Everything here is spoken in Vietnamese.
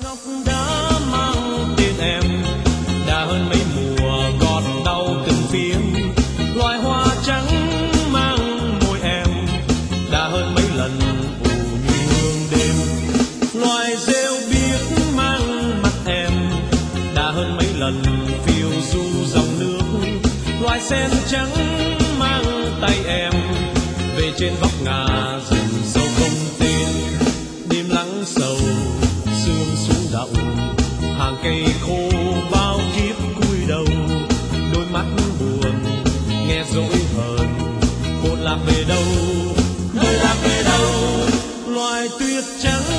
ngọc đã mang tên em, đã hơn mấy mùa gọt đau từng phiến. Loài hoa trắng mang môi em, đã hơn mấy lần ủ như hương đêm. Loài rêu biếc mang mặt em, đã hơn mấy lần phiêu du dòng nước. Loài sen trắng mang tay em, về trên vóc ngà rừng sâu không tên. Đêm lắng sầu sương xuống đậu, hàng cây khô bao kiếp cúi đầu. Đôi mắt buồn nghe dỗi hờn, hồn lạc về đâu, nơi lạc về đâu. Loài tuyết trắng